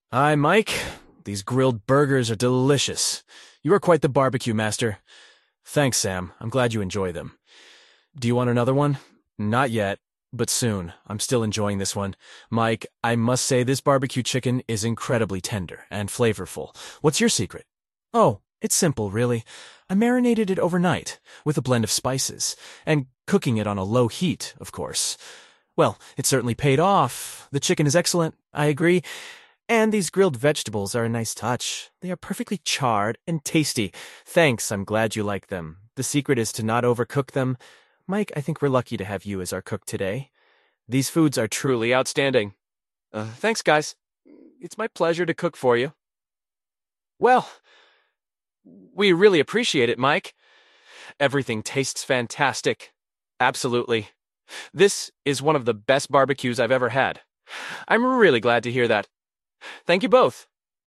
Hi, Mike. These grilled burgers are delicious. You are quite the barbecue master. Thanks, Sam. I'm glad you enjoy them. Do you want another one? Not yet, but soon. I'm still enjoying this one. Mike, I must say this barbecue chicken is incredibly tender and flavorful. What's your secret? Oh, it's simple, really. I marinated it overnight with a blend of spices and cooking it on a low heat, of course. Well, it certainly paid off. The chicken is excellent, I agree. And these grilled vegetables are a nice touch. They are perfectly charred and tasty. Thanks, I'm glad you like them. The secret is to not overcook them. Mike, I think we're lucky to have you as our cook today. These foods are truly outstanding. Thanks, guys. It's my pleasure to cook for you. Well, we really appreciate it, Mike. Everything tastes fantastic. Absolutely. This is one of the best barbecues I've ever had. I'm really glad to hear that. Thank you both.